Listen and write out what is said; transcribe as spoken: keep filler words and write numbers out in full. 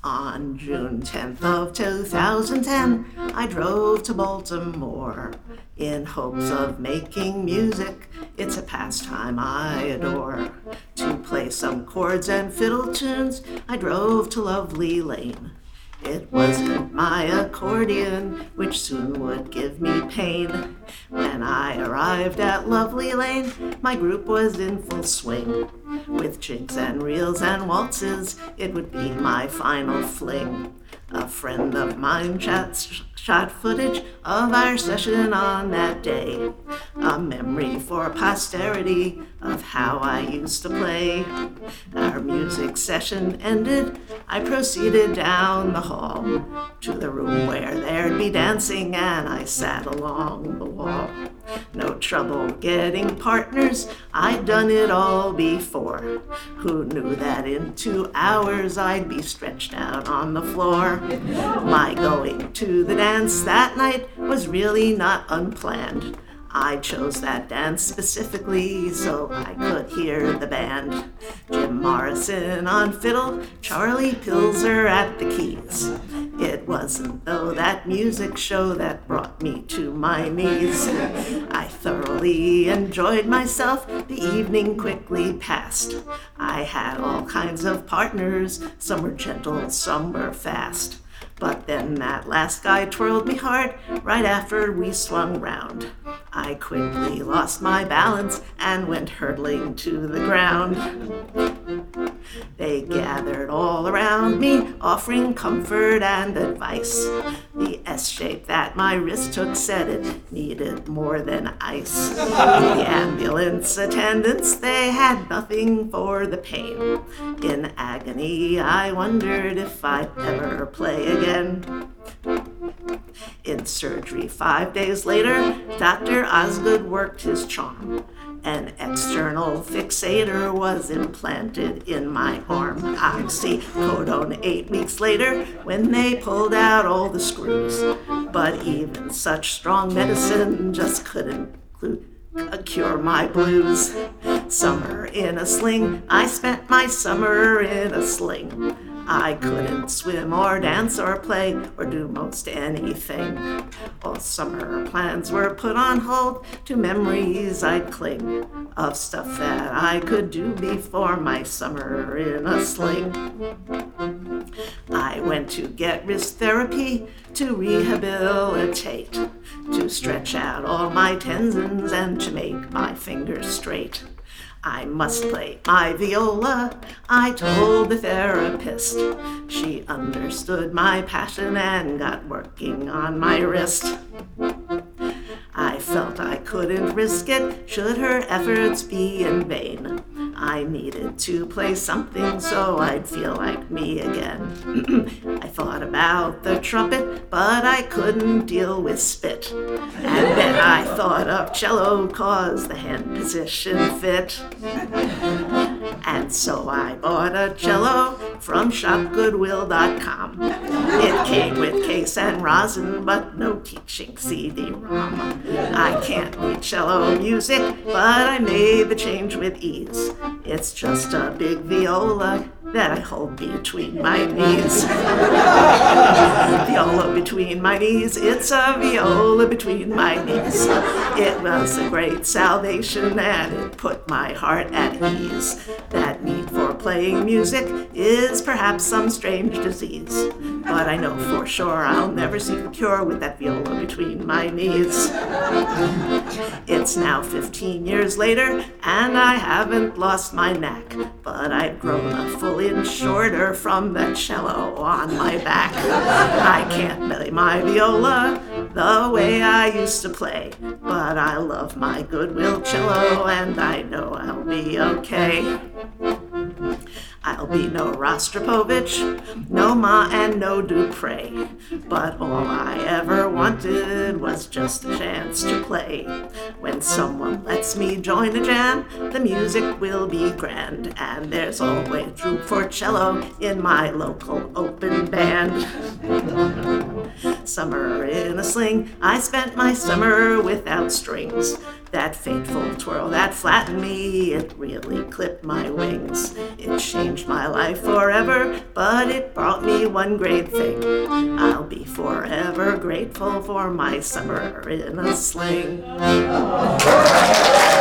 On June tenth of two thousand ten, I drove to Baltimore in hopes of making music. It's a pastime I adore. To play some chords and fiddle tunes, I drove to Lovely Lane. It wasn't my accordion, which soon would give me pain. When I arrived at Lovely Lane, my group was in full swing. With jigs and reels and waltzes, it would be my final fling. A friend of mine chats, shot footage of our session on that day. A memory for posterity of how I used to play. Our music session ended, I proceeded down the hall to the room where there'd be dancing, and I sat along the wall. No trouble getting partners, I'd done it all before. Who knew that in two hours I'd be stretched out on the floor? My going to the dance that night was really not unplanned. I chose that dance specifically so I could hear the band. Jim Morrison on fiddle, Charlie Pilzer at the keys. It wasn't, though, that music show that brought me to my knees. I thoroughly enjoyed myself, the evening quickly passed. I had all kinds of partners, some were gentle, some were fast. But then that last guy twirled me hard right after we swung round. I quickly lost my balance and went hurtling to the ground. They gathered all around me, offering comfort and advice. The S shape that my wrist took said it needed more than ice. The ambulance attendants, they had nothing for the pain. In agony, I wondered if I'd ever play again. In surgery five days later, Doctor Osgood worked his charm. An external fixator was implanted in my arm. Oxycodone eight weeks later when they pulled out all the screws. But even such strong medicine just couldn't cure my blues. Summer in a sling, I spent my summer in a sling. I couldn't swim or dance or play or do most anything. All summer plans were put on hold, to memories I'd cling of stuff that I could do before my summer in a sling. I went to get wrist therapy to rehabilitate, to stretch out all my tendons and to make my fingers straight. I must play my viola, I told the therapist. She understood my passion and got working on my wrist. I felt I couldn't risk it, should her efforts be in vain. I needed to play something so I'd feel like me again. I thought about the trumpet, but I couldn't deal with spit. And then I thought of cello, cause the hand position fit. And so I bought a cello from shop goodwill dot com. It came with case and rosin, but no teaching C D ROM. I can't read cello music, but I made the change with ease. It's just a big viola that I hold between my knees. Viola between my knees, it's a viola between my knees. It was a great salvation and it put my heart at ease. That need for playing music is perhaps some strange disease, but I know for sure I'll never see the cure with that viola between my knees. It's now fifteen years later and I haven't lost my knack, but I've grown a full inch shorter from the cello on my back. I can't play my viola the way I used to play, but I love my Goodwill cello and I know I'll be okay. I'll be no Rostropovich, no Ma and no Dupre, but all I ever wanted was just a chance to play. When someone lets me join a jam, the music will be grand, and there's always room for cello in my local open band. Summer in a sling, I spent my summer without strings. That fateful twirl that flattened me, it really clipped my wings. It changed my life forever, but it brought me one great thing. I'll be forever grateful for my summer in a sling.